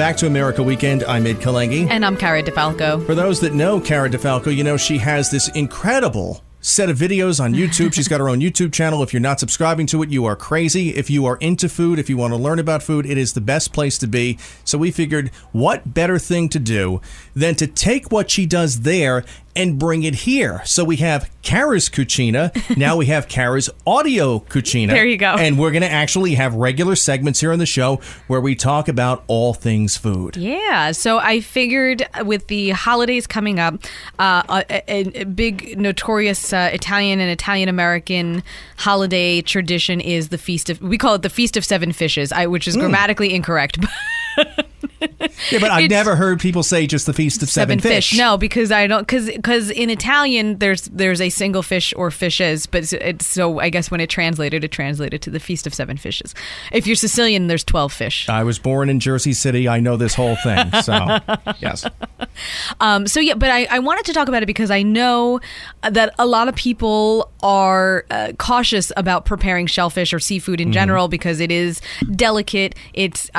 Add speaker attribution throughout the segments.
Speaker 1: back to America Weekend. I'm Ed Kalengi.
Speaker 2: And I'm Cara DeFalco.
Speaker 1: For those that know Cara DeFalco, you know she has this incredible set of videos on YouTube. She's got her own YouTube channel. If you're not subscribing to it, you are crazy. If you are into food, if you want to learn about food, it is the best place to be. So we figured, what better thing to do than to take what she does there and bring it here. So we have Cara's Cucina. Now we have Cara's Audio Cucina.
Speaker 2: There you go.
Speaker 1: And we're going to actually have regular segments here on the show where we talk about all things food.
Speaker 2: Yeah. So I figured with the holidays coming up, a big notorious Italian and Italian-American holiday tradition is the we call it the Feast of Seven Fishes, which is grammatically incorrect.
Speaker 1: Yeah, but I've never heard people say just the Feast of Seven Fish.
Speaker 2: No, because I don't. Because in Italian there's a single fish or fishes, but it's so I guess when it translated to the Feast of Seven Fishes. If you're Sicilian, there's 12 fish.
Speaker 1: I was born in Jersey City. I know this whole thing. So yes.
Speaker 2: So yeah, but I wanted to talk about it because I know that a lot of people are cautious about preparing shellfish or seafood in general because it is delicate. It's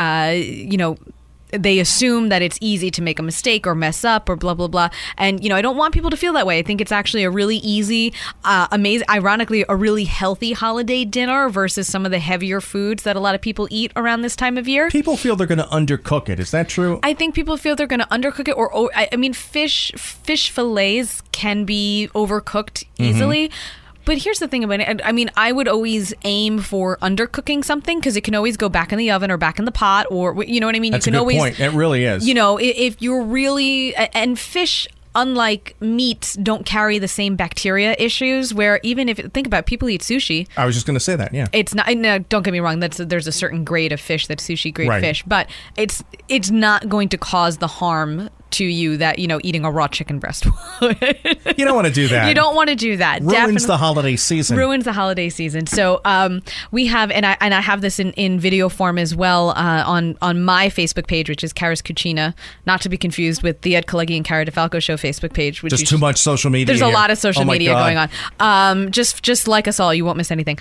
Speaker 2: they assume that it's easy to make a mistake or mess up or blah, blah, blah. And, I don't want people to feel that way. I think it's actually a really easy, amazing, ironically, a really healthy holiday dinner versus some of the heavier foods that a lot of people eat around this time of year.
Speaker 1: People feel they're going to undercook it. Is that true?
Speaker 2: I think people feel they're going to undercook it. Or fish fillets can be overcooked easily. But here's the thing about it. I mean, I would always aim for undercooking something because it can always go back in the oven or back in the pot, or you know what I mean?
Speaker 1: That's
Speaker 2: you can
Speaker 1: a good
Speaker 2: always
Speaker 1: point. It really is.
Speaker 2: If you're really and fish, unlike meats, don't carry the same bacteria issues. Where even if think about it, people eat sushi.
Speaker 1: I was just going to say that. Yeah,
Speaker 2: it's not. No, don't get me wrong. There's a certain grade of fish that's sushi grade
Speaker 1: right.
Speaker 2: fish, but it's not going to cause the harm to you that eating a raw chicken breast would.
Speaker 1: You don't want to do that.
Speaker 2: You don't want to do that.
Speaker 1: Ruins the holiday season.
Speaker 2: Ruins the holiday season. So we have, and I have this in video form as well on my Facebook page, which is Cara's Cucina, not to be confused with the Ed Kalengi and Cara DeFalco Show Facebook page. Which
Speaker 1: just too much social media.
Speaker 2: There's
Speaker 1: here.
Speaker 2: A lot of social media
Speaker 1: God.
Speaker 2: going on. Just like us all, you won't miss anything.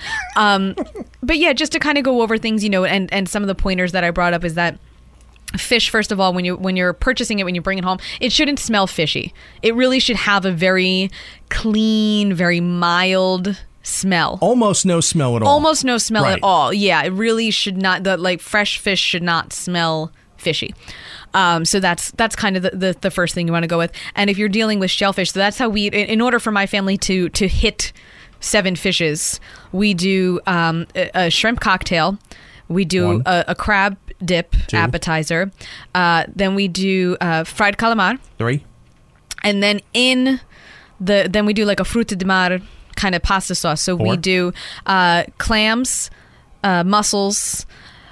Speaker 2: But yeah, just to kind of go over things, and some of the pointers that I brought up is that fish, first of all, when you're purchasing it, when you bring it home, it shouldn't smell fishy. It really should have a very clean, very mild smell.
Speaker 1: Almost no smell at all.
Speaker 2: Almost no smell
Speaker 1: right.
Speaker 2: at all. Yeah, it really should not. Fresh fish should not smell fishy. So that's kind of the first thing you want to go with. And if you're dealing with shellfish, so that's how we. In order for my family to hit 7 fishes, we do a shrimp cocktail. We do a crab dip
Speaker 1: 2
Speaker 2: appetizer. Then we do fried calamar.
Speaker 1: 3.
Speaker 2: And then then we do like a frutti di mare kind of pasta sauce. So
Speaker 1: 4.
Speaker 2: we do clams, mussels,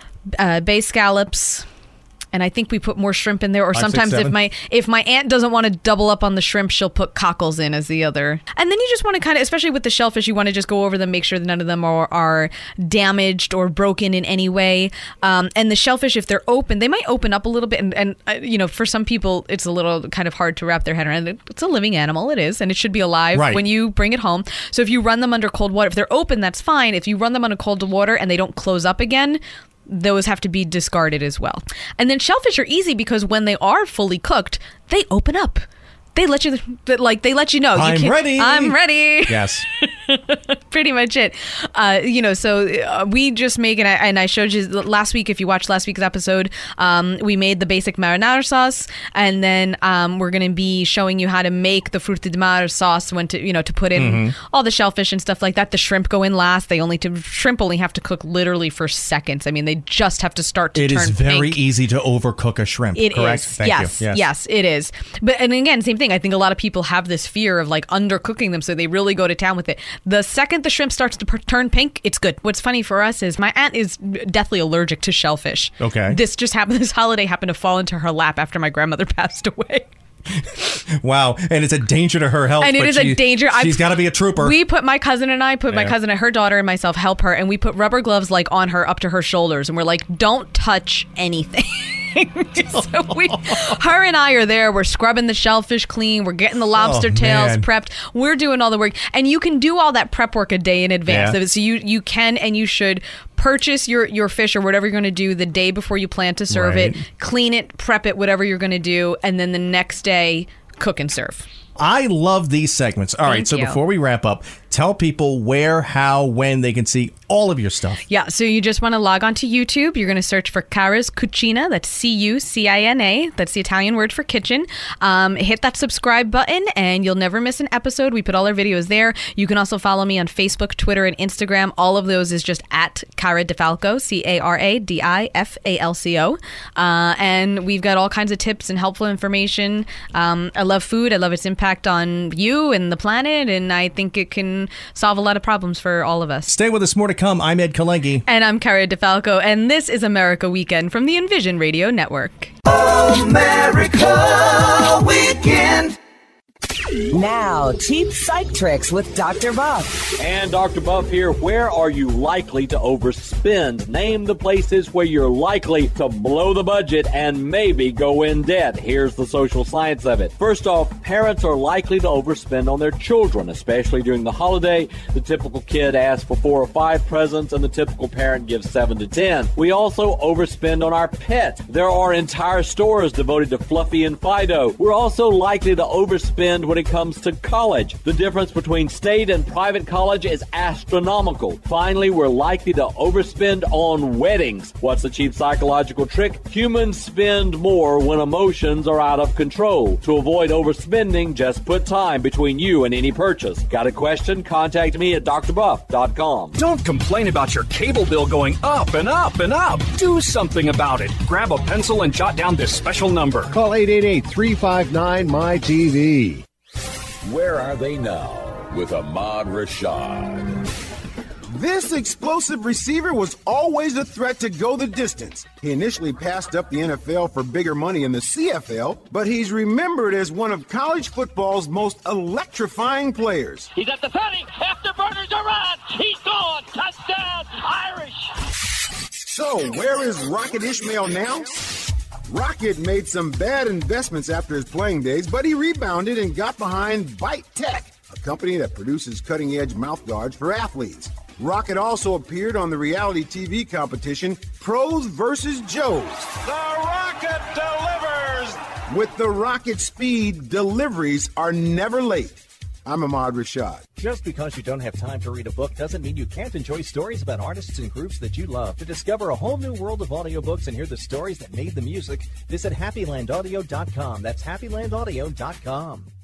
Speaker 2: bay scallops. And I think we put more shrimp in there. Or
Speaker 1: 5,
Speaker 2: sometimes
Speaker 1: 6, 7.
Speaker 2: if my aunt doesn't want to double up on the shrimp, she'll put cockles in as the other. And then you just want to kind of, especially with the shellfish, you want to just go over them, make sure that none of them are damaged or broken in any way. And the shellfish, if they're open, they might open up a little bit. And for some people, it's a little kind of hard to wrap their head around. It's a living animal. It is. And it should be alive
Speaker 1: right.
Speaker 2: when you bring it home. So if you run them under cold water, if they're open, that's fine. If you run them under cold water and they don't close up again, those have to be discarded as well. And then shellfish are easy because when they are fully cooked, they open up. They let you know.
Speaker 1: I'm ready.
Speaker 2: I'm ready.
Speaker 1: Yes.
Speaker 2: Pretty much it. So we just make, and I showed you last week, if you watched last week's episode, we made the basic marinara sauce, and then we're going to be showing you how to make the frutti di mare sauce when to put in all the shellfish and stuff like that. The shrimp go in last. Shrimp only have to cook literally for seconds. I mean, they just have to start to turn pink.
Speaker 1: It is very easy to overcook a shrimp,
Speaker 2: it
Speaker 1: correct?
Speaker 2: Is.
Speaker 1: Thank you.
Speaker 2: Yes, it is. And again, same thing. I think a lot of people have this fear of undercooking them, so they really go to town with it. The second the shrimp starts to turn pink, it's good. What's funny for us is my aunt is deathly allergic to shellfish.
Speaker 1: Okay.
Speaker 2: This holiday happened to fall into her lap after my grandmother passed away.
Speaker 1: Wow. And it's a danger to her health.
Speaker 2: And it is a danger.
Speaker 1: She's got to be a trooper.
Speaker 2: We put my cousin and her daughter and myself help her, and we put rubber gloves on her up to her shoulders, and we're like, don't touch anything. So her and I are there. We're scrubbing the shellfish clean. We're getting the lobster tails prepped. We're doing all the work. And you can do all that prep work a day in advance. Yeah. So you can and you should purchase your fish or whatever you're going to do the day before you plan to serve it, clean it, prep it, whatever you're going to do, and then the next day, cook and serve.
Speaker 1: I love these segments. All right, so before we wrap up, tell people where, how, when they can see all of your stuff.
Speaker 2: Yeah, so you just want to log on to YouTube. You're going to search for Cara's Cucina. That's Cucina. That's the Italian word for kitchen. Hit that subscribe button, and you'll never miss an episode. We put all our videos there. You can also follow me on Facebook, Twitter, and Instagram. All of those is just at Cara DiFalco, CARADIFALCO. And we've got all kinds of tips and helpful information. I love food. I love its impact on you and the planet, and I think it can solve a lot of problems for all of us.
Speaker 1: Stay with us, more to come. I'm Ed Kalengi.
Speaker 2: And I'm Cara DiFalco, and this is America Weekend from the Envision Radio Network.
Speaker 3: America Weekend.
Speaker 4: Now, cheap psych tricks with Dr. Buff.
Speaker 5: And Dr. Buff here. Where are you likely to overspend? Name the places where you're likely to blow the budget and maybe go in debt. Here's the social science of it. First off, parents are likely to overspend on their children, especially during the holiday. The typical kid asks for 4 or 5 presents, and the typical parent gives 7 to 10. We also overspend on our pet. There are entire stores devoted to Fluffy and Fido. We're also likely to overspend when it comes to college. The difference between state and private college is astronomical. Finally, we're likely to overspend on weddings. What's the cheap psychological trick? Humans spend more when emotions are out of control. To avoid overspending, just put time between you and any purchase. Got a question? Contact me at drbuff.com.
Speaker 6: Don't complain about your cable bill going up and up and up. Do something about it. Grab a pencil and jot down this special number.
Speaker 7: Call 888-359-MY-TV.
Speaker 8: Where are they now with Ahmad Rashad?
Speaker 9: This explosive receiver was always a threat to go the distance. He initially passed up the NFL for bigger money in the CFL, but he's remembered as one of college football's most electrifying players.
Speaker 10: He's at the 30. Afterburners are on. He's gone. Touchdown, Irish.
Speaker 9: So, where is Rocket Ismail now? Rocket made some bad investments after his playing days, but he rebounded and got behind Bite Tech, a company that produces cutting-edge mouthguards for athletes. Rocket also appeared on the reality TV competition Pros vs. Joes.
Speaker 10: The Rocket delivers.
Speaker 9: With the Rocket speed, deliveries are never late. I'm Ahmad Rashad.
Speaker 11: Just because you don't have time to read a book doesn't mean you can't enjoy stories about artists and groups that you love. To discover a whole new world of audiobooks and hear the stories that made the music, visit HappyLandAudio.com. That's HappyLandAudio.com.